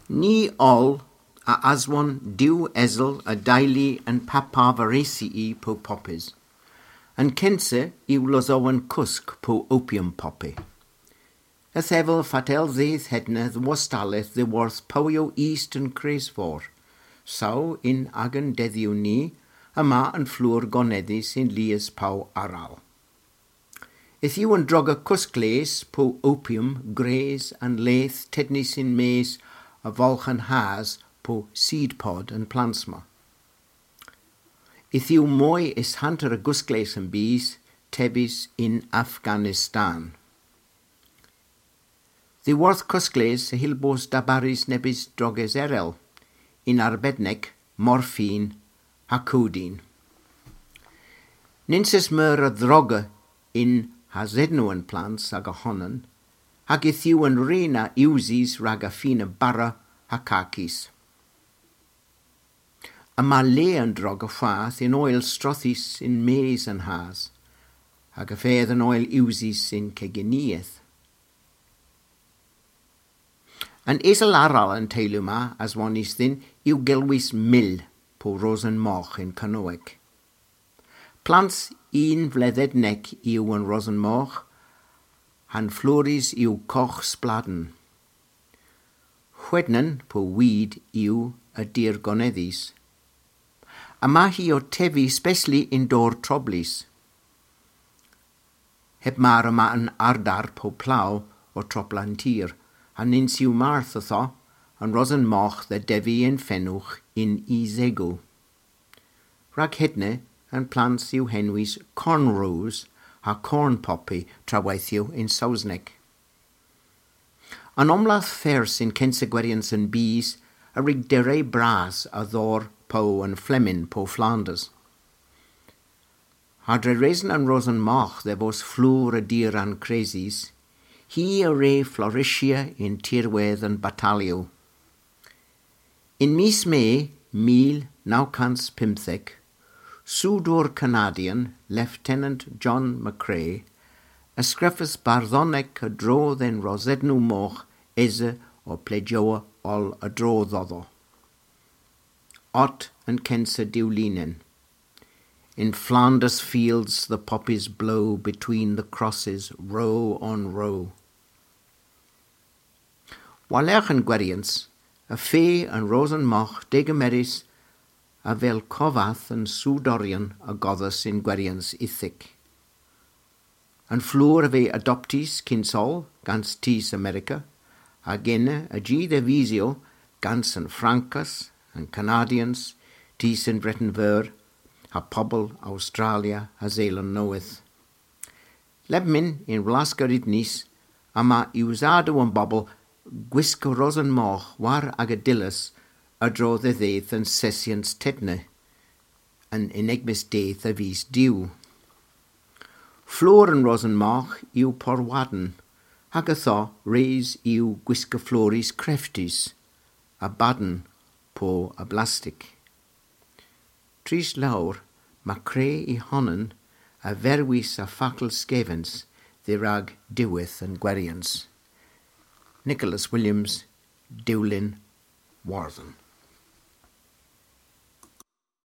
Ní all a aswan diw esel a daili yn papavaresi I po popis. Yn kense yw lozowan cwsg po opium poppy. Ys efel fatel ddydd hedna ddwostaleth ddiworth powio east yn Cresfor. Saw in agan deddiw ni, yma yn flwr goneddi sy'n lias paw aral. Ith yw yn droga cwsgles po opium, gres yn leith tedni sy'n mes a volch yn has po seed pod yn plansma. Ith yw mwy is hanter y gwsgles yn bys, tebis in Afghanistan. Ddiworth cwsgles y hilbos dabaris nebis droges erel, in arbednec, morffin a codin. Ninses myr y droga in hasedno yn plants ag ohonan, ag ithiw yn rena iwsis rag a ffin y bara a cacis. Yma le yn drog o ffath in oil strothis in mes yn has, ag a fedd yn oil iwsis in ceginiaeth. Yn esel aral yn teulu ma, as wan isdyn, yw gelwys mil po rosen moch in canoeg. Plants un fledded nec yw yn rosen moch, han floris yw coch sbladen. Chwednan po weed yw y dir goneddis. Yma hi o tefi spesli in dor troblis. Heb mar yma yn ardar po plaw o troplan tir, a nins yw marth o tho, yn rosen moch dde defi yn ffenwch in isego. Rag hedne yn plants yw henwys cornrows a corn poppy traweithio in Sausneg. An omlath fers in Kensegwerians yn bys a rig dere bras a ddor po yn Flemin po Flanders. Hadre resen an rosen moch dde fos flwr y dir an cresis, hi a re Floritia in tirwedd yn batalio. In mis May 1950, Sŵdwr Canadian, Lieutenant John McCrae, ysgrifus barddonec y drodd yn rosednw moch eze o pledioa ol y drodd oddo. Ot yn kensa diwlinen. In Flanders fields the poppies blow between the crosses, row on row. Walerch yn gwerians, y fe yn rosen moch degameris a fel cofath yn Sŵdorion a goddus in gwerians ithic. Yn flwr a fe adoptis cynsol gans tis America, a genne a gyd e visio gans yn Francas, yn Canadians, tis yn Breton Fyr, a pobl Australia a Zeeland Newydd. Lebmin in Wlasgar Idnis, ama I usado yn bobl gwisgo rosen moch war ag y dilys a drodd y ddeith yn sesians tedne, yn enigmus deith a fys diw. Flwr yn rosen moch yw porwaden, ag y tho reis yw gwisgo floris creftis, a baden po a blastic. Tris lawr, mae creu I honan a ferwys a ffacl skefens ddirag diwyth yn gwerians. Nicholas Williams, Dewlin, Warthen.